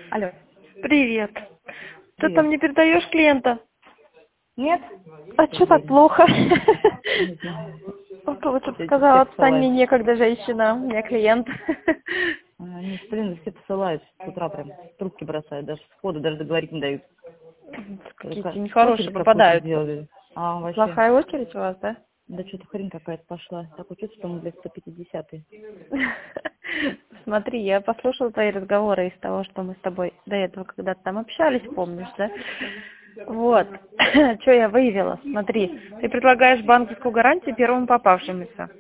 Алло. Привет. Ты Привет. там не передаешь клиента? Нет? А что так плохо? Не знаю. Вот Все сказала, отстань, мне посылают. некогда, женщина, у меня клиент. Они, блин, все посылают с утра прям. Трубки бросают, даже сходу, даже договорить не дают. Какие-то нехорошие Очередь какую-то попадаются. сделали. А вообще, Плохая очередь у вас, да? да что-то хрень какая-то пошла. Так учиться, что мы, блядь, 150-й. Смотри, я послушала твои разговоры из того, что мы с тобой до этого когда-то там общались, помнишь, да? Вот. Что я выявила? Смотри, ты предлагаешь банковскую гарантию первому попавшемуся.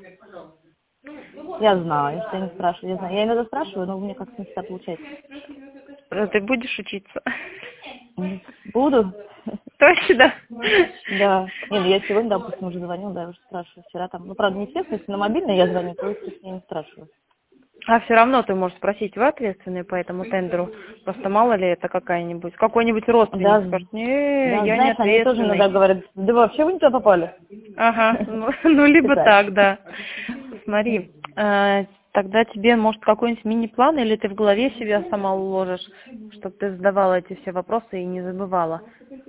Я знаю, что я не спрашиваю. Я знаю. Я иногда спрашиваю, но у меня как-то не всегда получается. Ты будешь учиться? Буду? Точно? Да. Не, ну я сегодня, допустим, уже звонил, да, я уже спрашиваю. Вчера там, ну, правда, не естественно, если на мобильный я звоню, то, естественно, я не спрашиваю. А все равно ты можешь спросить, вы ответственные по этому тендеру? Просто мало ли это какой-нибудь родственник Да, скажет, не, да, я не знаешь, они тоже ответственный. иногда говорят, да вы вообще вы не туда попали. Ага, ну либо Считай. так, да. Смотри, тогда тебе, может, какой-нибудь мини-план, или ты в голове себя сама уложишь, чтобы ты задавала эти все вопросы и не забывала.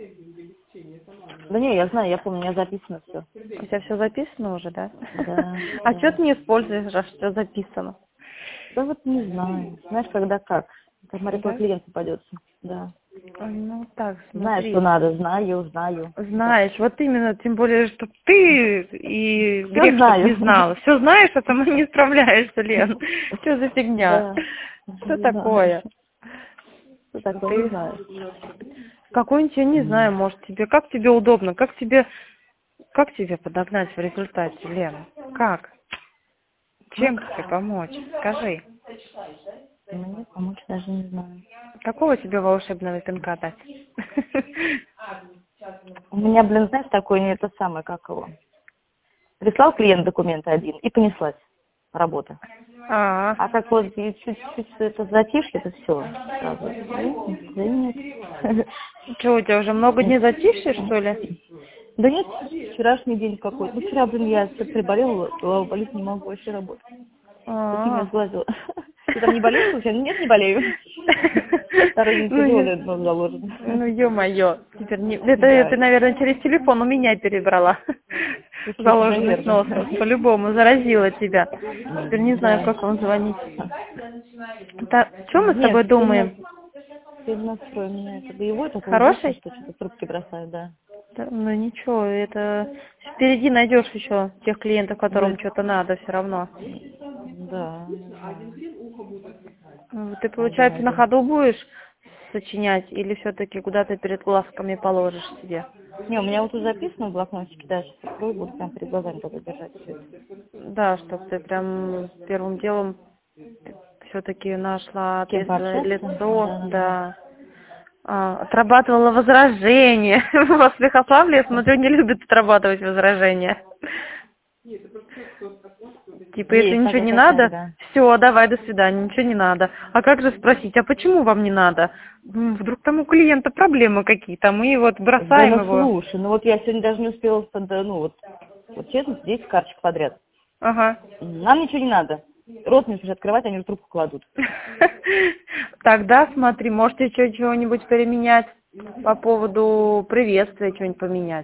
Да не, я знаю, я помню, у меня записано все. У тебя все записано уже, да? Да, А что да. ты не используешь, раз все записано? Да вот не знаю. Знаешь, когда как. Как смотря какой Да? клиент попадется. Да. Ну так, Знаю, что смотри. надо, знаю. Так. Знаешь, вот именно, тем более, что ты, и Все грех, чтоб знаю. не знала. Все знаешь, а сама не справляешься, Лен. Что за фигня? Да, Что не знаю. такое? Что такое, не Ты знаю. какой-нибудь, я не знаю, может, как тебе удобно, как тебе подогнать в результате, Лен? Как? Ну, Чем тебе помочь? Скажи. мне помочь даже не знаю. Какого тебе волшебного пинка дать? У меня, блин, знаешь, такой не это самое, как его. Прислал клиент документы один и понеслась работа. А, А как вот и чуть-чуть это затишье, это все сразу. Да нет. что, у тебя уже много дней затишье, что ли? Да нет, вчерашний день какой-то. Ну, вчера, блин, я что-то приболела, голова болит, не могу вообще работать. Такие меня А. сглазила. Ты там не болеешь случайно? Нет, не болею. Второй день тяжелый, наверное, заложен. Ну, ё-моё. Теперь это Да. ты, наверное, через телефон у меня перебрала. Слушай, Заложенный наверное. снос. По-любому заразила тебя. Теперь не знаю, Да. как вам звонить. Так, что мы с Нет, тобой думаем? настрой у меня это боевой, такой ужасный, Хороший? что что-то трубки бросают, да. Да, ну ничего, это впереди найдешь еще тех клиентов, Да, которым что-то надо все равно. да, не знаю. Ты, получается, на Найду. ходу будешь сочинять или все-таки куда-то перед глазками положишь себе? Не, у меня вот тут записано в блокнотике, да, сейчас открою, буду прям перед глазами тогда держать все это. Да, чтобы ты прям первым делом все-таки нашла С кем ответственное пообщаться? лицо, Да. да. Отрабатывала возражения. У вас в Лихославле, я смотрю, не любят отрабатывать возражения. Типа, если Есть ничего такая не такая, надо, да. все, давай, до свидания, ничего не надо. А как же спросить, а почему вам не надо? Вдруг там у клиента проблемы какие-то, мы вот Да, бросаем ну его. слушай, ну вот я сегодня даже не успела, вот честно, 10 карточек подряд. Ага. Нам ничего не надо. Родственники же открывать, они же трубку кладут. Тогда смотри, может еще чего-нибудь переменять по поводу приветствия, что-нибудь поменять.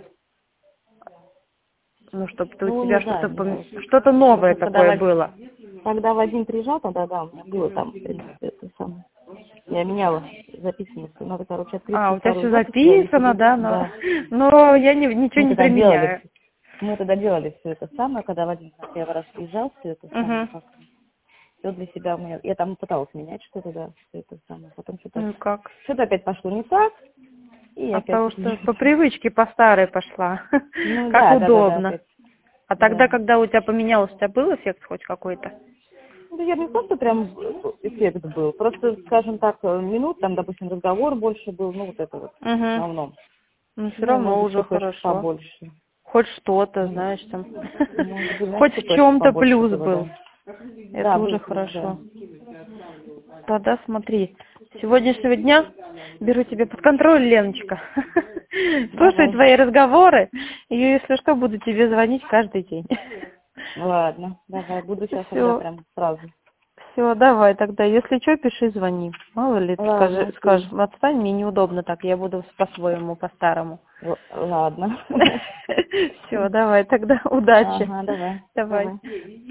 Ну, чтобы у Ну, тебя да, что-то новое просто такое было. когда Вадим приезжал, тогда, да, у меня было там, в принципе, это самое. Я меняла записанность. Надо, короче, открыть У тебя вторую все запись, я не записано, сидит, да, да. но я ничего Мы не тогда делали, применяю. мы тогда делали все это самое, когда Вадим на первый раз приезжал, все это самое, Угу. как все для себя у меня. Я там пыталась менять что-то, да, все это самое. Потом Ну и как? что-то опять пошло не так, и От опять того, это что делала. по привычке, по старой пошла. Ну Как да, удобно. опять, А тогда, да. когда у тебя поменялось, у тебя был эффект хоть какой-то? Да я не просто прям эффект был, просто, скажем так, минут, там, допустим, разговор больше был, ну вот это вот в Угу. основном. Ну, все Ну, может равно быть, уже цепочка хорошо. побольше. Хоть что-то, Ну, знаешь, там. может быть, знаешь, Хоть в цепочка чем-то побольше плюс было, был. да. Это Да, уже был плюс, да. хорошо. Тогда смотри, с сегодняшнего дня беру тебя под контроль, Леночка. Слушаю Давай. твои разговоры, и если что, буду тебе звонить каждый день. Ладно, давай, буду сейчас тогда Все, прям сразу. Все, давай тогда. Если что, пиши, звони. Мало ли, ты Ладно, скажешь, отстань, мне неудобно так, я буду по-своему, по-старому. Ладно. Все, давай тогда. Удачи. Ага, давай. Давай. Давай.